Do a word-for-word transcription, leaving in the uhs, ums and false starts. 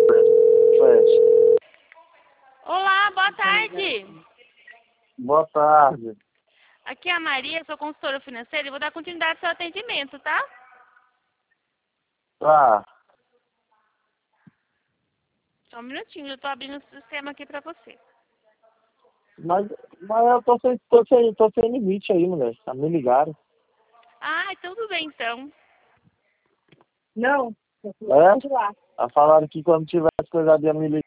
Flash. Olá, boa tarde. Boa tarde. Aqui é a Maria, sou consultora financeira e vou dar continuidade ao seu atendimento, tá? Tá. Só um minutinho, eu tô abrindo o sistema aqui pra você. Mas, mas eu tô sem, tô, sem, tô sem limite aí, mulher. Tá me ligaram. Ah, tudo bem então. Não. É? Falaram que quando tivesse coisa ia me ligar.